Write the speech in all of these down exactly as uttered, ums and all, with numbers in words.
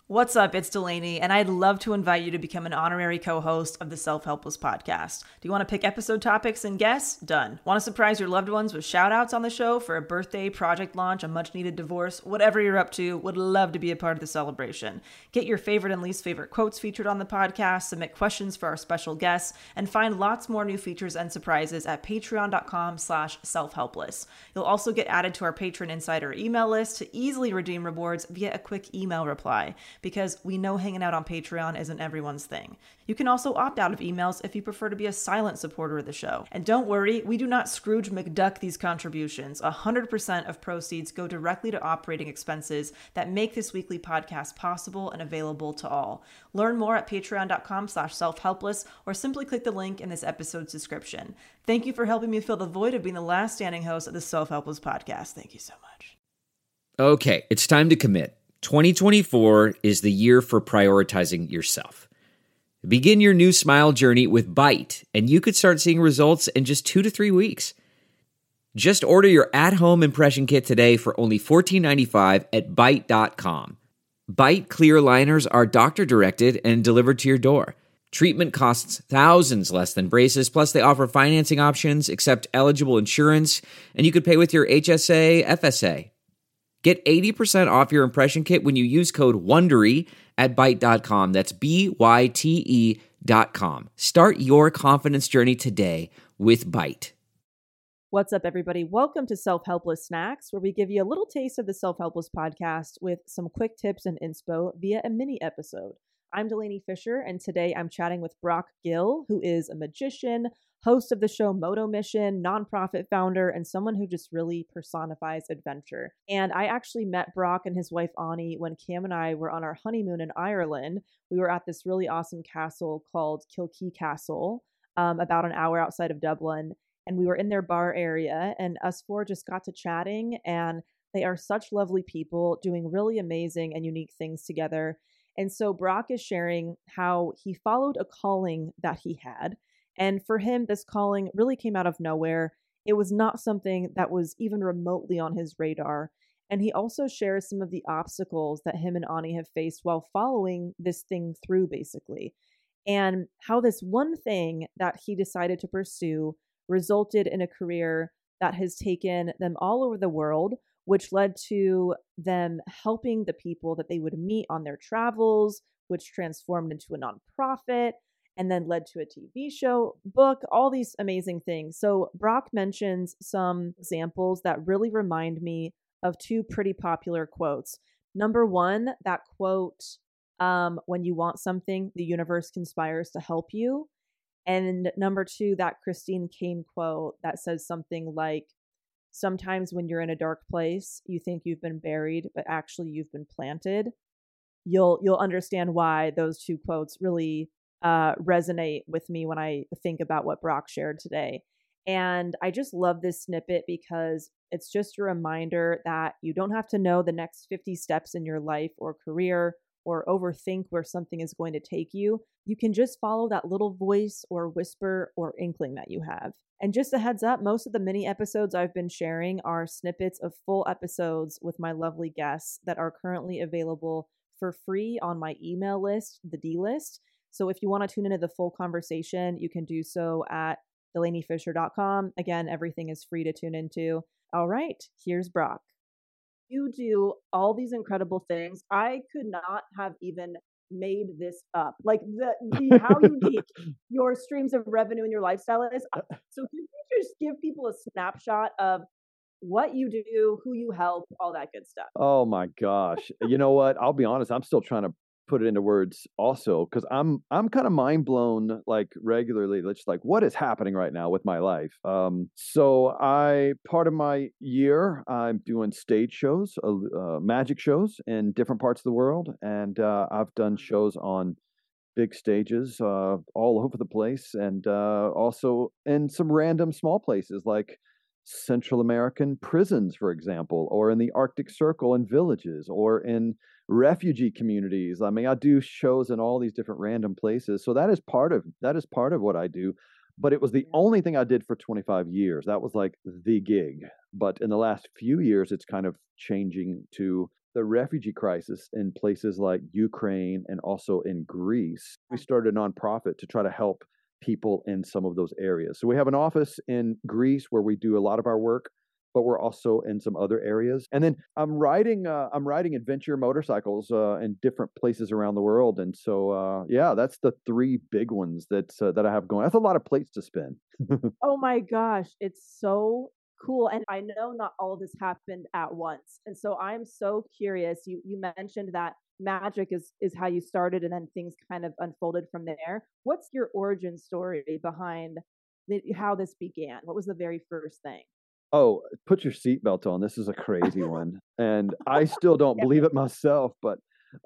What's up? It's Delaney, and I'd love to invite you to become an honorary co-host of the Self-Helpless podcast. Do you want to pick episode topics and guests? Done. Want to surprise your loved ones with shout-outs on the show for a birthday, project launch, a much-needed divorce, whatever you're up to? Would love to be a part of the celebration. Get your favorite and least favorite quotes featured on the podcast, submit questions for our special guests, and find lots more new features and surprises at patreon.com slash self-helpless. You'll also get added to our Patron Insider email list to easily redeem rewards via a quick email reply, because we know hanging out on Patreon isn't everyone's thing. You can also opt out of emails if you prefer to be a silent supporter of the show. And don't worry, we do not Scrooge McDuck these contributions. one hundred percent of proceeds go directly to operating expenses that make this weekly podcast possible and available to all. Learn more at patreon.com slash self-helpless or simply click the link in this episode's description. Thank you for helping me fill the void of being the last standing host of the Self-Helpless podcast. Thank you so much. Okay, it's time to commit. twenty twenty-four is the year for prioritizing yourself. Begin your new smile journey with Byte, and you could start seeing results in just two to three weeks. Just order your at-home impression kit today for only fourteen ninety-five at byte dot com. Byte clear liners are doctor-directed and delivered to your door. Treatment costs thousands less than braces, plus they offer financing options, accept eligible insurance, and you could pay with your H S A, F S A. Get eighty percent off your impression kit when you use code WONDERY at byte dot com. That's B Y T E dot com. Start your confidence journey today with Byte. What's up, everybody? Welcome to Self-Helpless Snacks, where we give you a little taste of the Self-Helpless podcast with some quick tips and inspo via a mini episode. I'm Delaney Fisher, and today I'm chatting with Brock Gill, who is a magician, host of the show Moto Mission, nonprofit founder, and someone who just really personifies adventure. And I actually met Brock and his wife Ani when Cam and I were on our honeymoon in Ireland. We were at this really awesome castle called Kilkee Castle, um, about an hour outside of Dublin. And we were in their bar area, and us four just got to chatting, and they are such lovely people doing really amazing and unique things together. And so Brock is sharing how he followed a calling that he had. And for him, this calling really came out of nowhere. It was not something that was even remotely on his radar. And he also shares some of the obstacles that him and Ani have faced while following this thing through, basically. And how this one thing that he decided to pursue resulted in a career that has taken them all over the world, which led to them helping the people that they would meet on their travels, which transformed into a nonprofit, and then led to a T V show, book, all these amazing things. So Brock mentions some examples that really remind me of two pretty popular quotes. Number one, that quote, um, when you want something, the universe conspires to help you. And number two, that Christine Kane quote that says something like, sometimes when you're in a dark place, you think you've been buried, but actually you've been planted. You'll you'll understand why those two quotes really uh, resonate with me when I think about what Brock shared today. And I just love this snippet because it's just a reminder that you don't have to know the next fifty steps in your life or career or overthink where something is going to take you. You can just follow that little voice or whisper or inkling that you have. And just a heads up, most of the mini episodes I've been sharing are snippets of full episodes with my lovely guests that are currently available for free on my email list, the D-List. So if you want to tune into the full conversation, you can do so at delaney fisher dot com. Again, everything is free to tune into. All right, here's Brock. You do all these incredible things. I could not have even made this up. Like the, the how unique your streams of revenue and your lifestyle is. So can you just give people a snapshot of what you do, who you help, all that good stuff? Oh my gosh. You know what? I'll be honest. I'm still trying to put it into words also, because I'm I'm kind of mind blown like regularly. It's like, what is happening right now with my life? Um, so I part of my year I'm doing stage shows, uh, uh, magic shows in different parts of the world, and uh, I've done shows on big stages uh, all over the place, and uh, also in some random small places like Central American prisons, for example, or in the Arctic Circle in villages, or in refugee communities. I mean, I do shows in all these different random places. So that is part of that is part of what I do. But it was the only thing I did for twenty-five years. That was like the gig. But in the last few years, it's kind of changing to the refugee crisis in places like Ukraine and also in Greece, we started a nonprofit to try to help people in some of those areas. So we have an office in Greece where we do a lot of our work, but we're also in some other areas. And then I'm riding, uh, I'm riding adventure motorcycles uh, in different places around the world. And so, uh, yeah, that's the three big ones that uh, that I have going. That's a lot of plates to spin. Oh my gosh, it's so cool. And I know not all of this happened at once. And so I'm so curious. You you mentioned that magic is is how you started and then things kind of unfolded from there. What's your origin story behind the, how this began? What was the very first thing? Oh, put your seatbelt on. This is a crazy one. And I still don't Yeah. believe it myself, but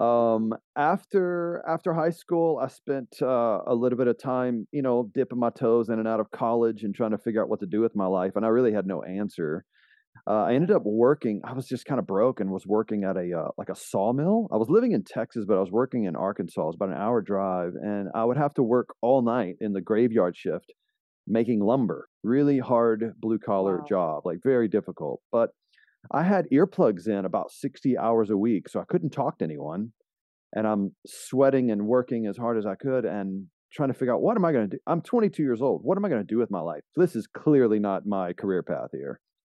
um after after high school, I spent uh, a little bit of time, you know, dipping my toes in and out of college and trying to figure out what to do with my life, and I really had no answer. Uh, I ended up working. I was just kind of broke and was working at a uh, like a sawmill. I was living in Texas, but I was working in Arkansas. It was about an hour drive, and I would have to work all night in the graveyard shift making lumber. Really hard blue collar Wow. job, like very difficult. But I had earplugs in about sixty hours a week, so I couldn't talk to anyone. And I'm sweating and working as hard as I could and trying to figure out what am I going to do? I'm twenty-two years old. What am I going to do with my life? This is clearly not my career path here.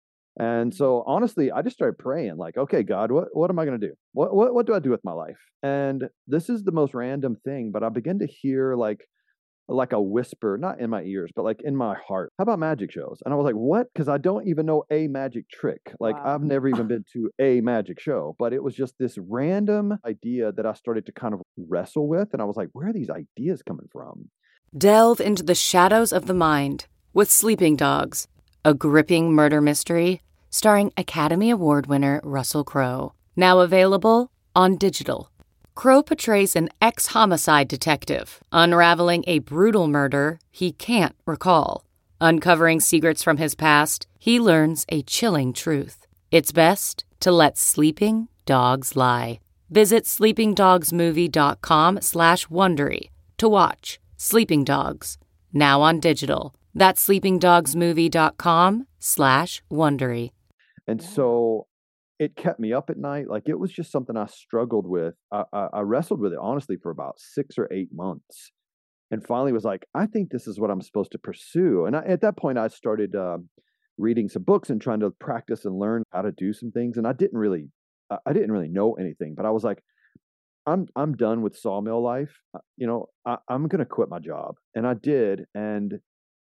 And so honestly, I just started praying like, okay, God, what, what am I going to do? What, what, what do I do with my life? And this is the most random thing, but I begin to hear like, like a whisper, not in my ears, but like in my heart. How about magic shows? And I was like, what? Because I don't even know a magic trick. Like Wow. I've never even been to a magic show, but it was just this random idea that I started to kind of wrestle with. And I was like, where are these ideas coming from? Delve into the shadows of the mind with Sleeping Dogs, a gripping murder mystery starring Academy Award winner Russell Crowe. Now available on digital. Crowe portrays an ex-homicide detective unraveling a brutal murder he can't recall. Uncovering secrets from his past, he learns a chilling truth. It's best to let sleeping dogs lie. Visit sleepingdogsmovie.com slash Wondery to watch Sleeping Dogs, now on digital. That's sleepingdogsmovie.com slash Wondery. And so it kept me up at night. Like it was just something I struggled with. I, I, I wrestled with it honestly for about six or eight months, and finally was like, I think this is what I'm supposed to pursue. And I, at that point, I started uh, reading some books and trying to practice and learn how to do some things. And I didn't really, I didn't really know anything. But I was like, I'm I'm done with sawmill life. You know, I, I'm gonna quit my job, and I did. And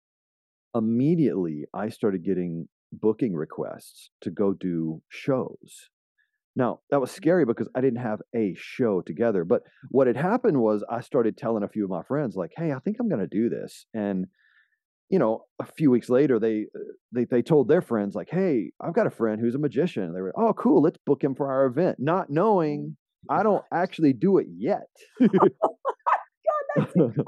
immediately, I started getting booking requests to go do shows. Now, that was scary because I didn't have a show together. But what had happened was I started telling a few of my friends, like, hey, I think I'm going to do this. And, you know, a few weeks later, they, they they told their friends, like, hey, I've got a friend who's a magician. They were, oh, cool, let's book him for our event. Not knowing I don't actually do it yet. Oh my God, that's incredible.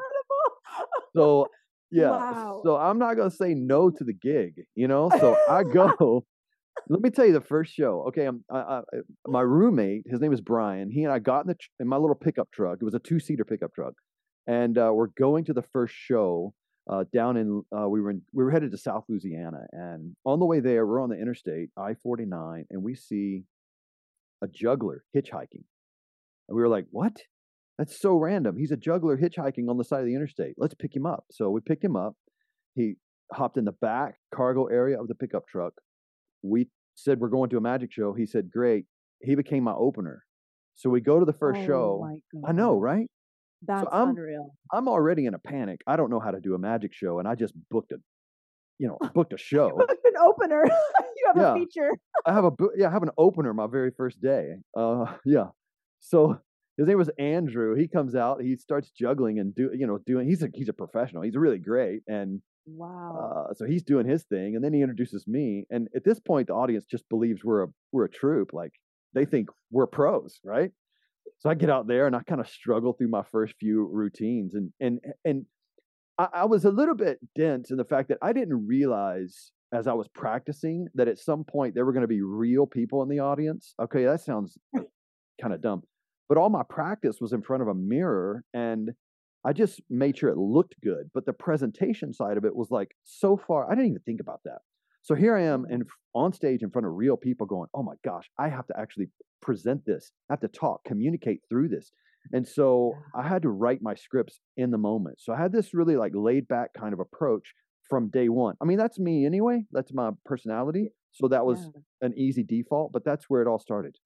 So, yeah. Wow. So I'm not going to say no to the gig, you know? So I go. Let me tell you the first show. Okay, I'm, I, I, my roommate, his name is Brian. He and I got in, the, in my little pickup truck. It was a two-seater pickup truck, and uh, we're going to the first show uh, down in. Uh, we were in, we were headed to South Louisiana, and on the way there, we're on the interstate I forty-nine, and we see a juggler hitchhiking, and we were like, "What? That's so random. He's a juggler hitchhiking on the side of the interstate. Let's pick him up." So we picked him up. He hopped in the back cargo area of the pickup truck. We said we're going to a magic show. He said, great. He became my opener. So we go to the first Oh show. my I know, God. right? That's I'm- unreal. I'm already in a panic. I don't know how to do a magic show, and I just booked a, you know, booked a show. An opener. You have Yeah. a feature. I have a bo- yeah, I have an opener my very first day. Uh, yeah. So his name was Andrew. He comes out. He starts juggling and do you know doing. He's a he's a professional. He's really great, and Wow. Uh, so he's doing his thing, and then he introduces me. And at this point, the audience just believes we're a we're a troupe. Like they think we're pros, right? So I get out there and I kind of struggle through my first few routines, and and and I, I was a little bit dense in the fact that I didn't realize as I was practicing that at some point there were going to be real people in the audience. Okay, that sounds kind of dumb, but all my practice was in front of a mirror, and I just made sure it looked good, but the presentation side of it was like so far, I didn't even think about that. So here I am in, on stage in front of real people going, oh my gosh, I have to actually present this. I have to talk, communicate through this. And so I had to write my scripts in the moment. So I had this really like laid back kind of approach from day one. I mean, that's me anyway. That's my personality. So that was yeah. an easy default, but that's where it all started.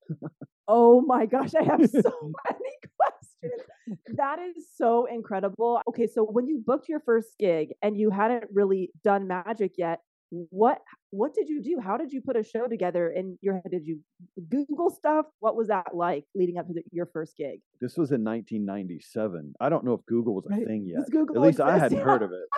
Oh my gosh, I have so many questions. That is so incredible. Okay, so when you booked your first gig and you hadn't really done magic yet, what what did you do? How did you put a show together in your head? Did you Google stuff? What was that like leading up to the, your first gig? This was in nineteen ninety-seven. I don't know if Google was a right. thing yet. Google At least exists, I hadn't yeah. heard of it.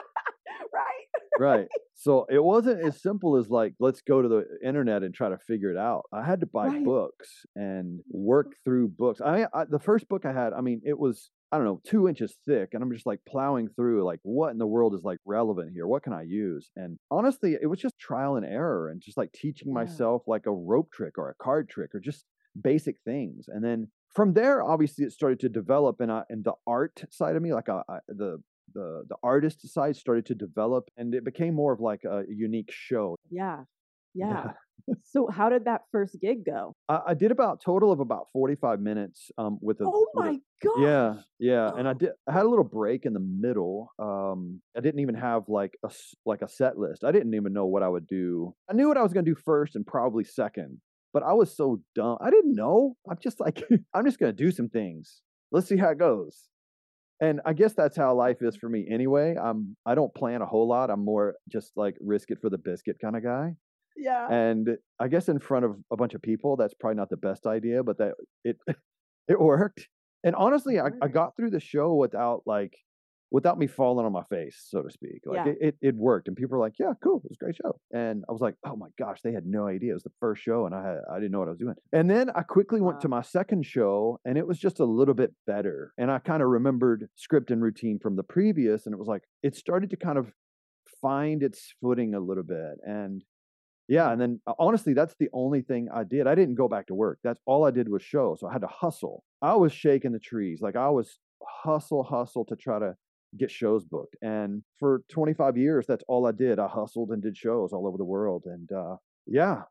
Right. Right. So it wasn't as simple as like, let's go to the internet and try to figure it out. I had to buy right. books and work through books. I, I the first book I had, I mean, it was, I don't know, two inches thick. And I'm just like plowing through like, what in the world is like relevant here? What can I use? And honestly, it was just trial and error and just like teaching yeah. myself like a rope trick or a card trick or just basic things. And then from there, obviously it started to develop in, uh, in the art side of me, like uh, the the the artist side started to develop, and it became more of like a unique show. Yeah. Yeah. yeah. So how did that first gig go? I, I did about total of about forty-five minutes um, with a. Oh my god! Yeah, yeah, and I did. I had a little break in the middle. Um, I didn't even have like a like a set list. I didn't even know what I would do. I knew what I was going to do first and probably second, but I was so dumb. I didn't know. I'm just like, I'm just going to do some things. Let's see how it goes. And I guess that's how life is for me anyway. I'm I don't plan a whole lot. I'm more just like risk it for the biscuit kind of guy. Yeah. And I guess in front of a bunch of people, that's probably not the best idea, but that it it worked. And honestly, I, I got through the show without like without me falling on my face, so to speak. Like yeah. it, it it worked. And people were like, yeah, cool. It was a great show. And I was like, oh my gosh, they had no idea. It was the first show and I had I didn't know what I was doing. And then I quickly went wow. to my second show and it was just a little bit better. And I kind of remembered script and routine from the previous. And it was like, it started to kind of find its footing a little bit. And yeah, and then honestly, that's the only thing I did. I didn't go back to work. That's all I did was show. So I had to hustle. I was shaking the trees. Like I was hustle, hustle to try to get shows booked. And for twenty-five years, that's all I did. I hustled and did shows all over the world. And uh, yeah.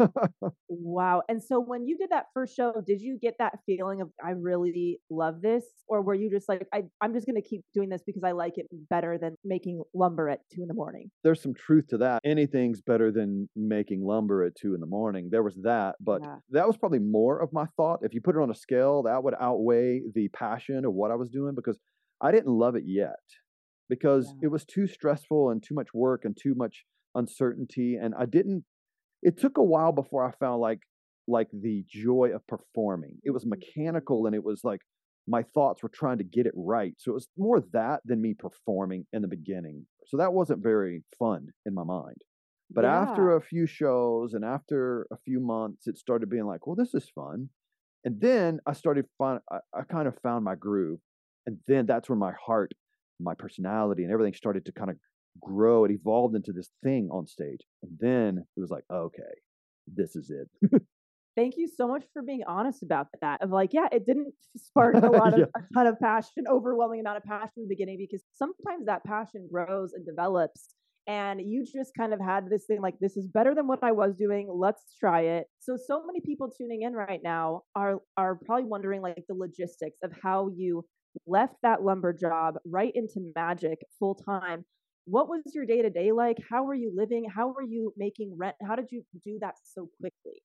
Wow. And so when you did that first show, did you get that feeling of, I really love this? Or were you just like, I, I'm just going to keep doing this because I like it better than making lumber at two in the morning? There's some truth to that. Anything's better than making lumber at two in the morning. There was that, but yeah. that was probably more of my thought. If you put it on a scale, that would outweigh the passion of what I was doing because I didn't love it yet because yeah. it was too stressful and too much work and too much uncertainty. And I didn't, it took a while before I found like, like the joy of performing. It was mechanical and it was like, my thoughts were trying to get it right. So it was more that than me performing in the beginning. So that wasn't very fun in my mind. But yeah. after a few shows and after a few months, it started being like, well, this is fun. And then I started find, I, I kind of found my groove. And then that's when my heart, my personality and everything started to kind of grow. It evolved into this thing on stage. And then it was like, okay, this is it. Thank you so much for being honest about that. Of like, yeah, it didn't spark a lot of yeah. a ton of passion, overwhelming amount of passion in the beginning, because sometimes that passion grows and develops. And you just kind of had this thing like, this is better than what I was doing. Let's try it. So, so many people tuning in right now are are probably wondering like the logistics of how you left that lumber job right into magic full time. What was your day to day like? How were you living? How were you making rent? How did you do that so quickly?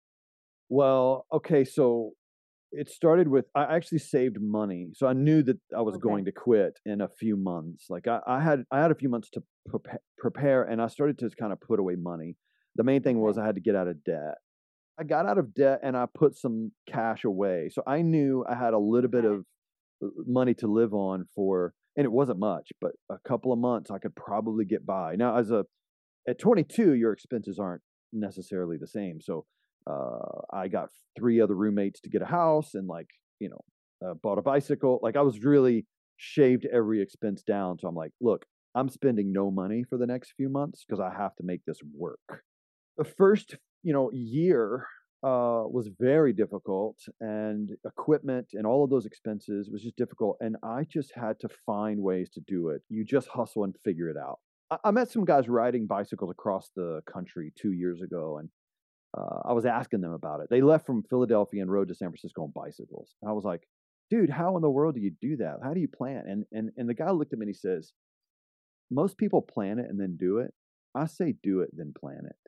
Well, okay, so it started with, I actually saved money. So I knew that I was okay. going to quit in a few months. Like I, I had I had a few months to prepare, prepare, and I started to kind of put away money. The main thing was I had to get out of debt. I got out of debt and I put some cash away. So I knew I had a little bit of money to live on for, and it wasn't much, but a couple of months I could probably get by. Now, as a, at twenty-two, your expenses aren't necessarily the same. So Uh, I got three other roommates to get a house and like, you know, uh, bought a bicycle. Like I was really shaved every expense down. So I'm like, look, I'm spending no money for the next few months because I have to make this work. The first, you know, year uh, was very difficult, and equipment and all of those expenses was just difficult. And I just had to find ways to do it. You just hustle and figure it out. I, I met some guys riding bicycles across the country two years ago, and uh, I was asking them about it. They left from Philadelphia and rode to San Francisco on bicycles. And I was like, dude, how in the world do you do that? How do you plan? And and and the guy looked at me and he says, most people plan it and then do it. I say do it, then plan it.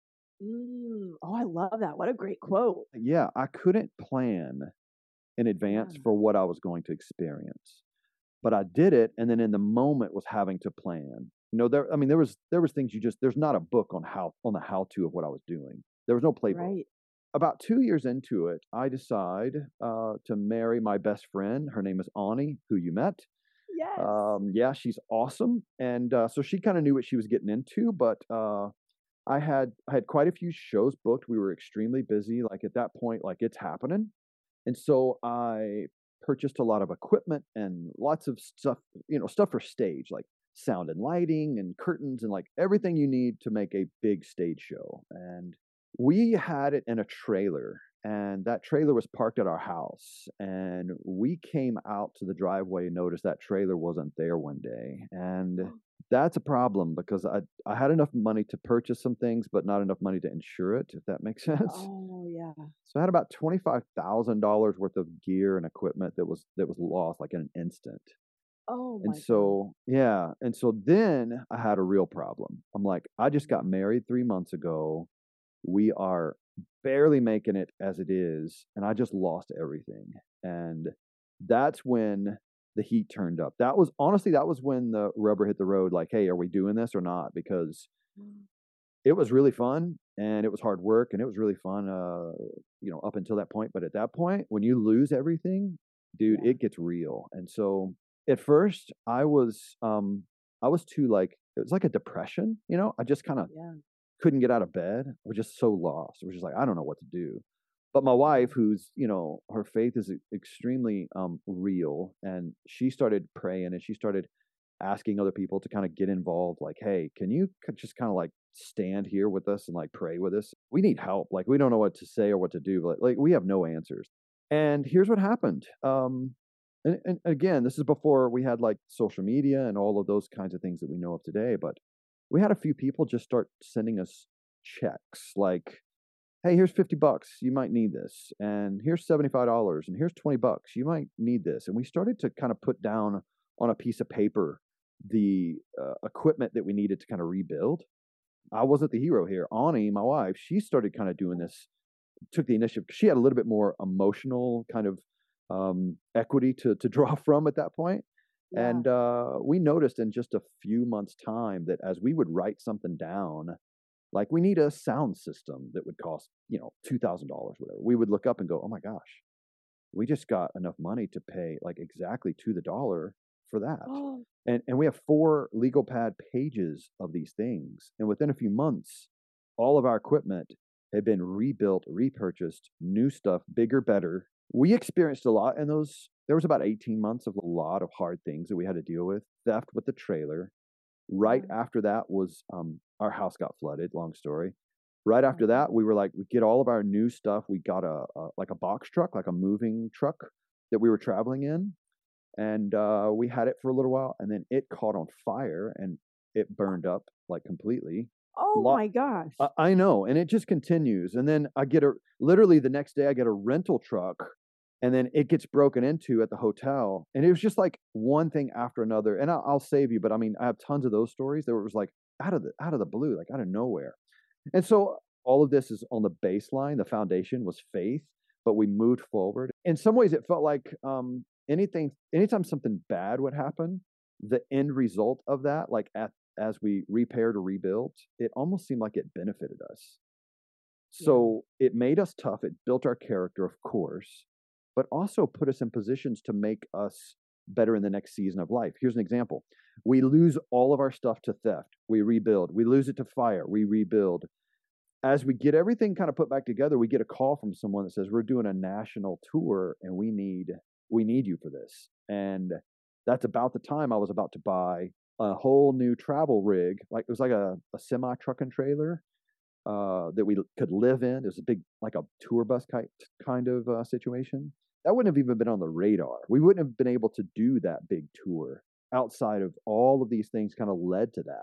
Mm, oh, I love that. What a great quote. Yeah, I couldn't plan in advance Yeah. for what I was going to experience. But I did it, and then in the moment was having to plan. You know, there I mean there was there was things you just there's not a book on how on the how to of what I was doing. There was no playbook. Right. About two years into it, I decide uh, to marry my best friend. Her name is Ani, who you met. Yes. Um, yeah, she's awesome, and uh, so she kind of knew what she was getting into. But uh, I had I had quite a few shows booked. We were extremely busy. Like at that point, like it's happening, and so I purchased a lot of equipment and lots of stuff. You know, stuff for stage, like sound and lighting and curtains and like everything you need to make a big stage show. And we had it in a trailer, and that trailer was parked at our house. And we came out to the driveway and noticed that trailer wasn't there one day. And that's a problem because I, I had enough money to purchase some things, but not enough money to insure it, if that makes sense. Oh, yeah. So I had about twenty-five thousand dollars worth of gear and equipment that was that was lost like in an instant. Oh, And my God. so, yeah. And so then I had a real problem. I'm like, I just got married three months ago. We are barely making it as it is. And I just lost everything. And that's when the heat turned up. That was honestly, that was when the rubber hit the road. Like, hey, are we doing this or not? Because it was really fun and it was hard work and it was really fun, uh, you know, up until that point. But at that point, when you lose everything, dude, Yeah. it gets real. And so at first I was, um, I was too like, it was like a depression, you know, I just kind of Yeah. couldn't get out of bed. I was just so lost. It was just like, I don't know what to do. But my wife, who's, you know, her faith is e- extremely um, real, and she started praying and she started asking other people to kind of get involved. Like, hey, can you c- just kind of like stand here with us and like pray with us? We need help. Like, we don't know what to say or what to do. But like, we have no answers. And here's what happened. Um, and, and again, this is before we had like social media and all of those kinds of things that we know of today. But we had a few people just start sending us checks like, hey, here's fifty bucks. You might need this. And here's seventy-five dollars. And here's twenty bucks. You might need this. And we started to kind of put down on a piece of paper the uh, equipment that we needed to kind of rebuild. I wasn't the hero here. Ani, my wife, she started kind of doing this, took the initiative. She had a little bit more emotional kind of um, equity to, to draw from at that point. Yeah. And uh, we noticed in just a few months' time that as we would write something down, like we need a sound system that would cost, you know, two thousand dollars, whatever, we would look up and go, oh my gosh, we just got enough money to pay like exactly to the dollar for that. Oh, And, and we have four legal pad pages of these things. And within a few months, all of our equipment had been rebuilt, repurchased, new stuff, bigger, better. We experienced a lot in those. There was about eighteen months of a lot of hard things that we had to deal with. Theft with the trailer. Right yeah. after that was um, our house got flooded. Long story. Right after Okay. that, we were like, we get all of our new stuff. We got a, a like a box truck, like a moving truck that we were traveling in, and uh, we had it for a little while, and then it caught on fire and it burned up like completely. Oh, Lot- my gosh. I, I know, and it just continues. And then I get a literally the next day I get a rental truck, and then it gets broken into at the hotel, and it was just like one thing after another. And I'll, I'll save you, but I mean, I have tons of those stories that was like out of the out of the blue, like out of nowhere. And so all of this is on the baseline. The foundation was faith, but we moved forward. In some ways, it felt like um, anything, anytime something bad would happen, the end result of that, like at as we repaired or rebuilt, it almost seemed like it benefited us. So it made us tough. It built our character, of course, but also put us in positions to make us better in the next season of life. Here's an example. We lose all of our stuff to theft. We rebuild. We lose it to fire. We rebuild. As we get everything kind of put back together, we get a call from someone that says, we're doing a national tour and we need we need you for this. And that's about the time I was about to buy a whole new travel rig. Like it was like a, a semi truck and trailer uh, that we could live in. It was a big, like a tour bus kind kind of uh, situation. That wouldn't have even been on the radar. We wouldn't have been able to do that big tour outside of all of these things kind of led to that.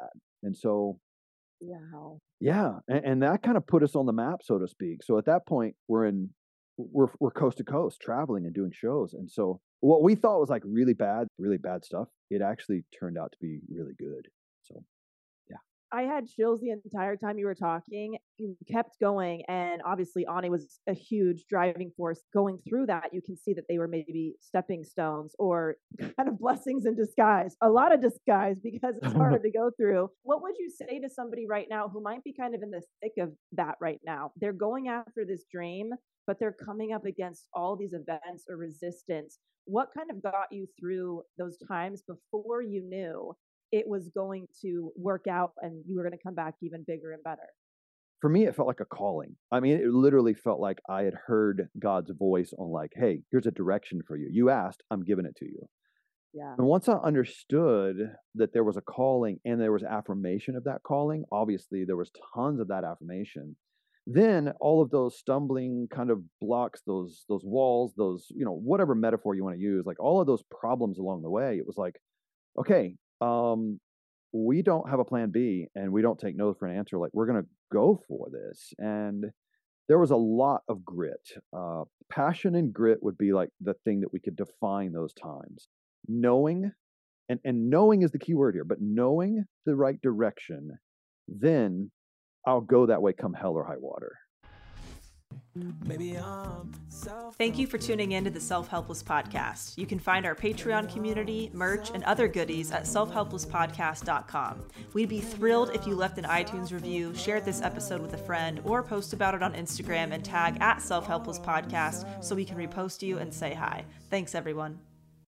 And so, wow. yeah, and, and that kind of put us on the map, so to speak. So at that point, we're in, we're we're coast to coast, traveling and doing shows. And so what we thought was like really bad, really bad stuff, it actually turned out to be really good. So. I had chills the entire time you were talking. You kept going, and obviously Ani was a huge driving force going through that. You can see that they were maybe stepping stones or kind of blessings in disguise, a lot of disguise, because it's hard to go through. What would you say to somebody right now who might be kind of in the thick of that right now? They're going after this dream, but they're coming up against all these events or resistance. What kind of got you through those times before you knew it was going to work out and you were going to come back even bigger and better? For me, it felt like a calling. I mean, it literally felt like I had heard God's voice on like, hey, here's a direction for you. You asked, I'm giving it to you. Yeah. And once I understood that there was a calling and there was affirmation of that calling, obviously there was tons of that affirmation. Then all of those stumbling kind of blocks, those those walls, those, you know, whatever metaphor you want to use, like all of those problems along the way, it was like, okay, Um, we don't have a plan B and we don't take no for an answer. Like, we're going to go for this. And there was a lot of grit. Uh, passion and grit would be like the thing that we could define those times. Knowing, and, and knowing is the key word here, but knowing the right direction, then I'll go that way come hell or high water. Thank you for tuning in to the Self Helpless Podcast. You can find our Patreon community, merch, and other goodies at self helpless podcast dot com. We'd be thrilled if you left an iTunes review, shared this episode with a friend, or post about it on Instagram and tag at Self Helpless Podcast so we can repost you and say hi. Thanks, everyone.